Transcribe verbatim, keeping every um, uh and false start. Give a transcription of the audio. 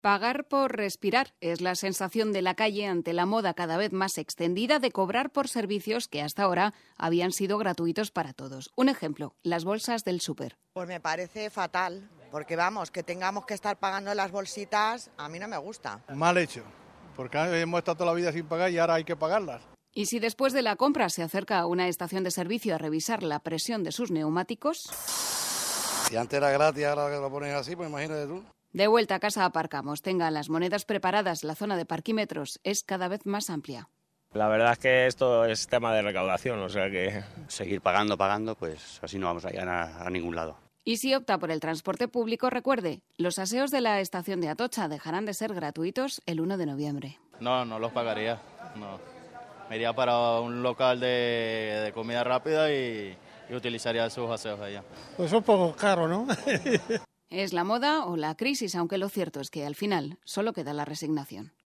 Pagar por respirar es la sensación de la calle ante la moda cada vez más extendida de cobrar por servicios que hasta ahora habían sido gratuitos para todos. Un ejemplo, las bolsas del súper. Pues me parece fatal, porque vamos, que tengamos que estar pagando las bolsitas, a mí no me gusta. Mal hecho, porque hemos estado toda la vida sin pagar y ahora hay que pagarlas. Y si después de la compra se acerca a una estación de servicio a revisar la presión de sus neumáticos... Si antes era gratis, ahora que lo ponen así, pues imagínate tú. De vuelta a casa aparcamos. Tengan las monedas preparadas, la zona de parquímetros es cada vez más amplia. La verdad es que esto es tema de recaudación, o sea que... Seguir pagando, pagando, pues así no vamos a llegar a, a ningún lado. Y si opta por el transporte público, recuerde, los aseos de la estación de Atocha dejarán de ser gratuitos el uno de noviembre. No, no los pagaría, no. Me iría para un local de, de comida rápida y, y utilizaría sus aseos allá. Pues es un poco caro, ¿no? Es la moda o la crisis, aunque lo cierto es que al final solo queda la resignación.